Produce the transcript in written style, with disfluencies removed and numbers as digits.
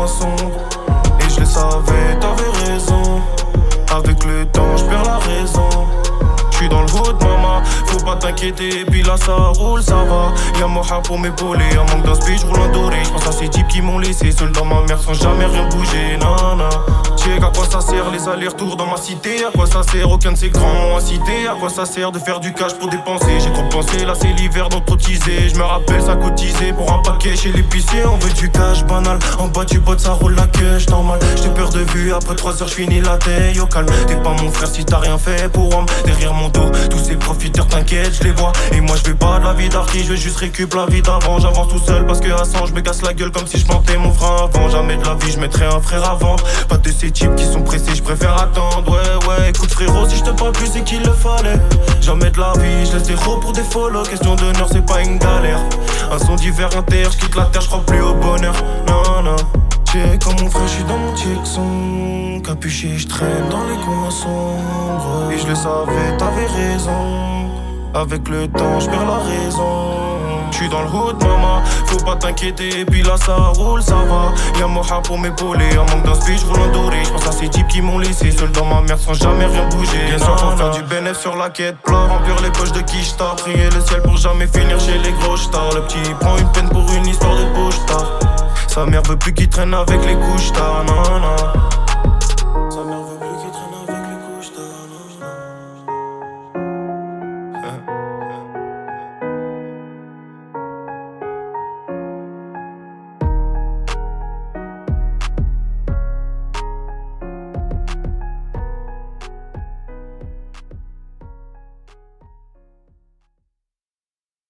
coins sombres. Et je le savais, t'avais raison. Avec le temps, j'perds la raison. J'suis dans le hood, maman, faut pas t'inquiéter. Puis là, ça roule, ça va. Y'a Moha pour m'épauler. Un manque d'inspi, j'roule un doré. J'pense à ces types qui m'ont laissé seul dans ma merde sans jamais rien bouger. Nana. Check à quoi ça sert les allers-retours dans ma cité. À quoi ça sert, aucun de ces grands m'ont incité. À quoi ça sert de faire du cash pour dépenser. J'ai trop pensé, là c'est l'hiver donc trop teasé. J'me rappelle ça cotisé pour un paquet chez l'épicier. On veut du cash banal, en bas du bot ça roule la queue. J'normal, j't'ai peur de vue, après 3 heures j'finis la tête. Au calme, t'es pas mon frère si t'as rien fait pour homme. Derrière mon dos, tous ces profiteurs t'inquiète, j'les vois. Et moi j'vais pas de la vie d'arty, j'veux juste récup la vie d'avant. J'avance tout seul parce que à 100 j'me casse la gueule comme si j'plantais mon frein avant. Jamais de la vie j'mettrais un frère avant. Pas de ces types qui sont pressés, j'préfère attendre. Ouais, écoute frérot, si j'te parle plus c'est qu'il le fallait. Jamais de la vie, j'laisse zéro pour des follow. Question d'honneur, c'est pas une galère. Un son d'hiver inter, j'quitte la terre, j'crois plus au bonheur. Non, check comme mon frère, j'suis dans mon son. Capuché, j'traîne dans les coins sombres. Et je le savais, t'avais raison. Avec le temps, j'perds la raison. J'suis dans le hood, maman, faut pas t'inquiéter. Puis là, ça roule, ça va. Y'a Moha pour m'épauler. Un manque d'inspi, j'roule un doré. J'pense à ces types qui m'ont laissé seul dans ma merde sans jamais rien bouger. Bien sûr, faut faire du bénéf sur la quête plat. Remplir les poches de quicheta. Prier le ciel pour jamais finir chez les gros stars. Le petit prend une peine pour une histoire de poche tard. Sa mère veut plus qu'il traîne avec les couches tard, non.